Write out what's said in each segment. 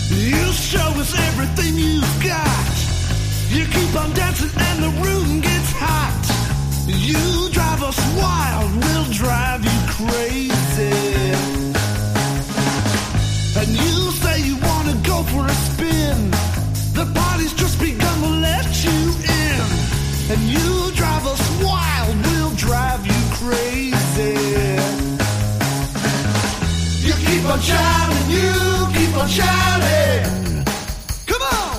You show us everything you've got. You keep on dancing and the room gets hot. You drive us wild, we'll drive you crazy. And you say you wanna go for a spin. The party's just begun, we'll let you in. And you drive us wild, we'll drive you crazy. You keep on shouting, you keep on shouting. Come on!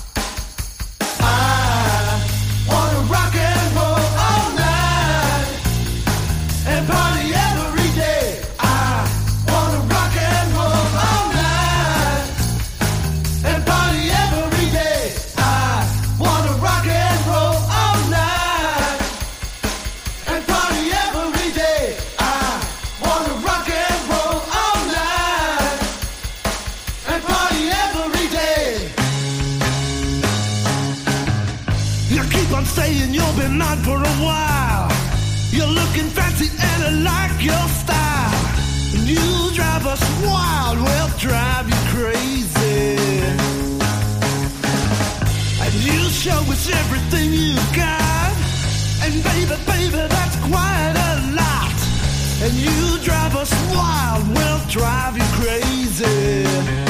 I wanna rock and roll all night and party every day. I wanna rock and roll all night and party every day. I wanna rock and roll all night and party every day. I wanna rock and roll all night and party every day. You keep on saying you've been on for a while. You're looking fancy and I like your style. And you drive us wild, we'll drive you crazy. And you show us everything you've got. And baby, baby, that's quite a lot. And you drive us wild, we'll drive you crazy.